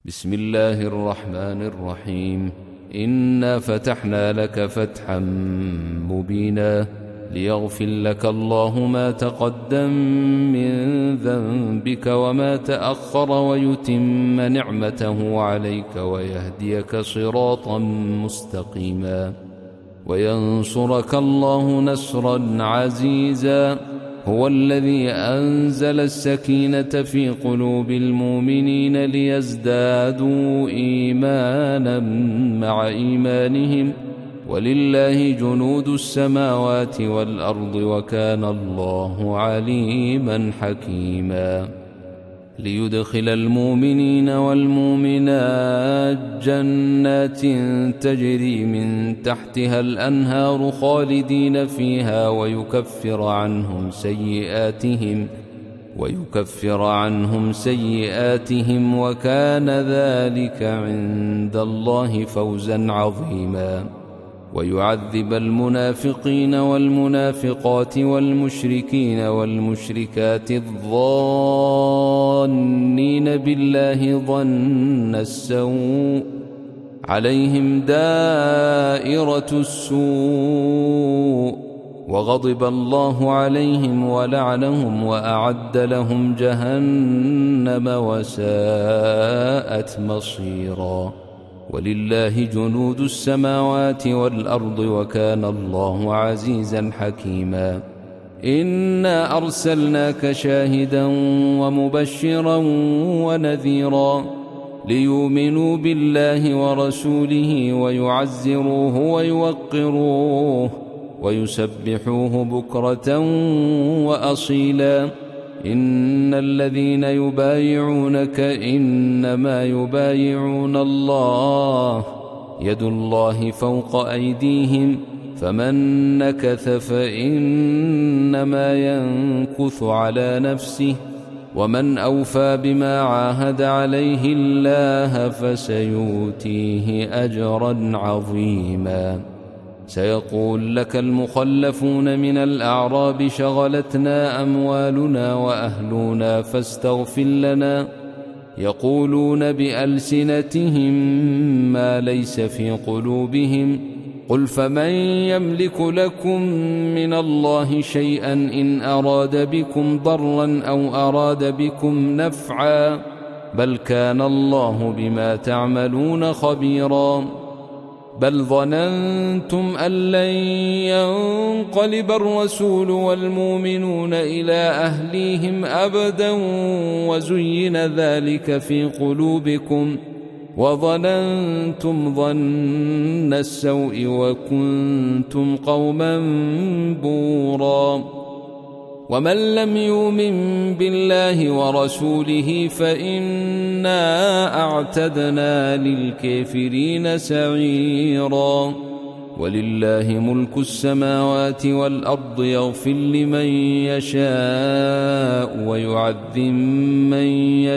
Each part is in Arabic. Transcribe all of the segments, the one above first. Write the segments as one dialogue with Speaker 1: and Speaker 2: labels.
Speaker 1: بسم الله الرحمن الرحيم. إنا فتحنا لك فتحا مبينا ليغفر لك الله ما تقدم من ذنبك وما تأخر ويتم نعمته عليك ويهديك صراطا مستقيما وينصرك الله نصرا عزيزا. هو الذي أنزل السكينة في قلوب المؤمنين ليزدادوا إيمانا مع إيمانهم ولله جنود السماوات والأرض وكان الله عليما حكيما. ليدخل المؤمنين والمؤمنات جنات تجري من تحتها الأنهار خالدين فيها ويكفر عنهم سيئاتهم وكان ذلك عند الله فوزا عظيما. ويعذب المنافقين والمنافقات والمشركين والمشركات الظانين بالله ظن السوء عليهم دائرة السوء وغضب الله عليهم ولعنهم وأعد لهم جهنم وساءت مصيرا. ولله جنود السماوات والأرض وكان الله عزيزا حكيما. إنا أرسلناك شاهدا ومبشرا ونذيرا ليؤمنوا بالله ورسوله ويعزروه ويوقروه ويسبحوه بكرة وأصيلا. إن الذين يبايعونك إنما يبايعون الله يد الله فوق أيديهم فمن نكث فإنما ينكث على نفسه ومن أوفى بما عاهد عليه الله فسيؤتيه أجرا عظيما. سيقول لك المخلفون من الأعراب شغلتنا أموالنا وأهلنا فاستغفر لنا يقولون بألسنتهم ما ليس في قلوبهم قل فمن يملك لكم من الله شيئا إن أراد بكم ضرا أو أراد بكم نفعا بل كان الله بما تعملون خبيرا. بل ظننتم أن لن ينقلب الرسول والمؤمنون إلى أهليهم أبدا وزين ذلك في قلوبكم وظننتم ظن السوء وكنتم قوما بورا. ومن لم يؤمن بالله ورسوله فإنا أعتدنا للكافرين سعيرا. ولله ملك السماوات والأرض يغفر لمن يشاء ويعذب من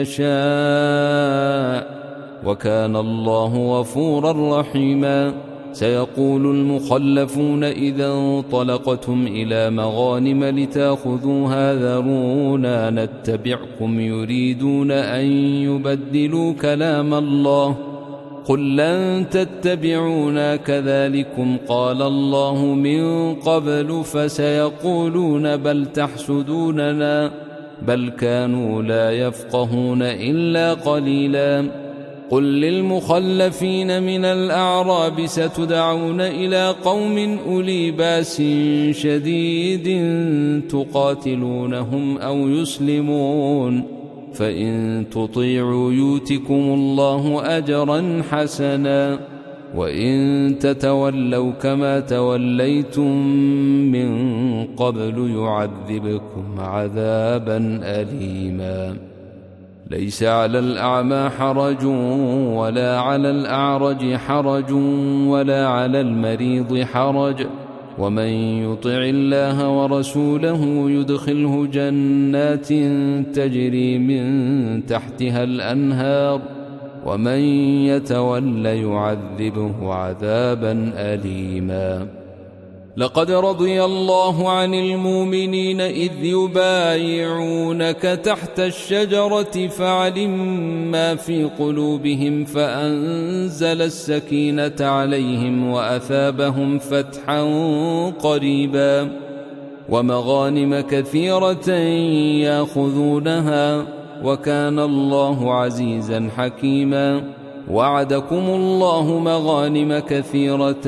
Speaker 1: يشاء وكان الله غفورا رحيما. سيقول المخلفون إذا انطلقتم إلى مغانم لتأخذوها ذرونا نتبعكم يريدون أن يبدلوا كلام الله قل لن تتبعونا كذلكم قال الله من قبل فسيقولون بل تحسدوننا بل كانوا لا يفقهون إلا قليلا. قل للمخلفين من الأعراب ستدعون إلى قوم أولي بأس شديد تقاتلونهم أو يسلمون فإن تطيعوا يؤتكم الله أجرا حسنا وإن تتولوا كما توليتم من قبل يعذبكم عذابا أليما. ليس على الأعمى حرج ولا على الأعرج حرج ولا على المريض حرج ومن يطع الله ورسوله يدخله جنات تجري من تحتها الأنهار ومن يتول يعذبه عذابا أليما. لقد رضي الله عن المؤمنين إذ يبايعونك تحت الشجرة فعلم ما في قلوبهم فأنزل السكينة عليهم وأثابهم فتحا قريبا ومغانم كثيرة يأخذونها وكان الله عزيزا حكيما وعدكم الله مغانم كثيرة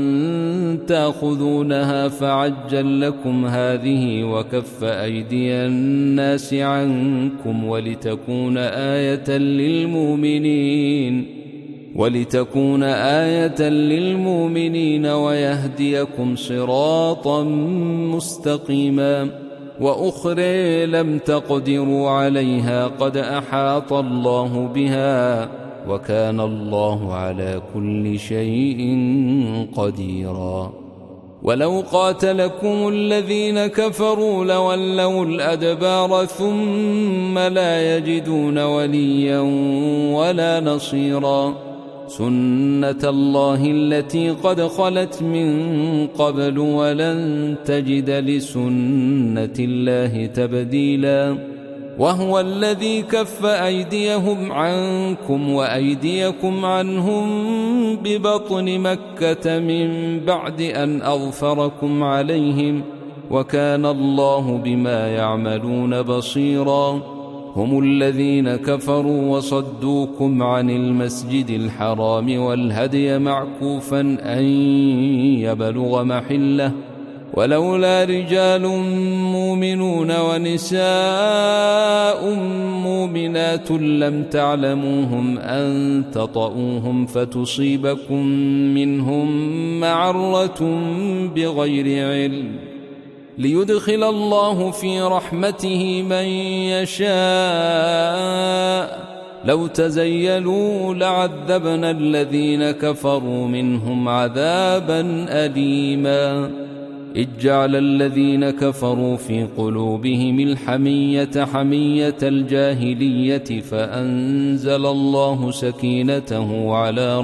Speaker 1: تأخذونها فعجل لكم هذه وكف أيدي الناس عنكم ولتكون آية للمؤمنين ويهديكم صراطا مستقيما وأخرى لم تقدروا عليها قد أحاط الله بها وكان الله على كل شيء قديرا ولو قاتلكم الذين كفروا لولوا الأدبار ثم لا يجدون وليا ولا نصيرا سنة الله التي قد خلت من قبل ولن تجد لسنة الله تبديلا وهو الذي كف أيديهم عنكم وأيديكم عنهم ببطن مكة من بعد أن أظفركم عليهم وكان الله بما يعملون بصيرا هم الذين كفروا وصدوكم عن المسجد الحرام والهدي معكوفا أن يبلغ محله ولولا رجال مؤمنون ونساء مؤمنات لم تعلموهم أن تطؤوهم فتصيبكم منهم معرة بغير علم ليدخل الله في رحمته من يشاء لو تزيلوا لعذبنا الذين كفروا منهم عذابا أليما إذ جعل الذين كفروا في قلوبهم الحمية حمية الجاهلية فأنزل الله سكينته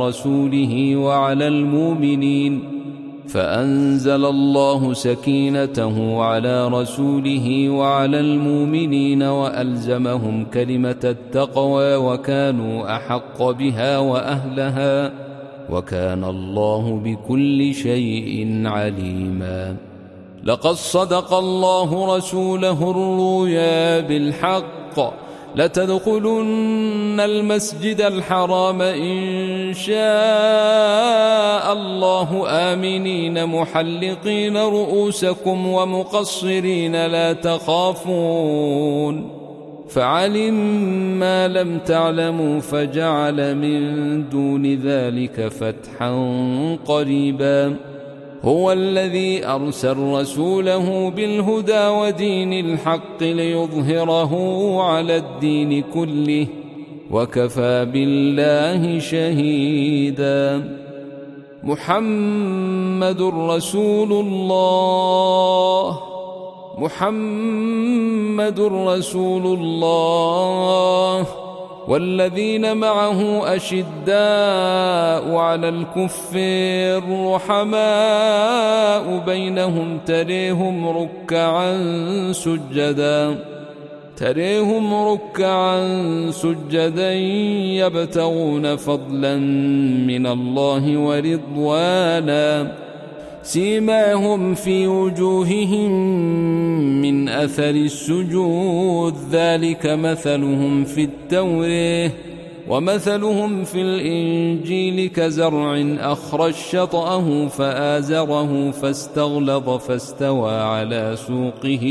Speaker 1: على رسوله وعلى المؤمنين وألزمهم كلمة التقوى وكانوا أحق بها وأهلها وكان الله بكل شيء عليما لقد صدق الله رسوله الرؤيا بالحق لتدخلن المسجد الحرام إن شاء الله آمنين محلقين رؤوسكم ومقصرين لا تخافون فعلم ما لم تعلموا فجعل من دون ذلك فتحا قريبا هو الذي أرسل رسوله بالهدى ودين الحق ليظهره على الدين كله وكفى بالله شهيدا محمد رسول الله والذين معه أشداء على الكفار رحماء بينهم تريهم ركعا سجدا يبتغون فضلا من الله ورضوانا سيماهم في وجوههم من أثر السجود ذلك مثلهم في التوراة ومثلهم في الإنجيل كزرع أخرج شطأه فآزره فاستغلظ فاستوى على سوقه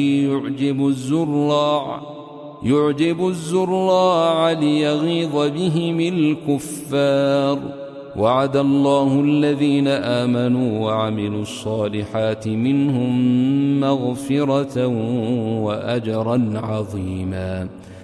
Speaker 1: يعجب الزراع ليغيظ بهم الكفار وعد الله الذين آمنوا وعملوا الصالحات منهم مغفرة وأجرا عظيما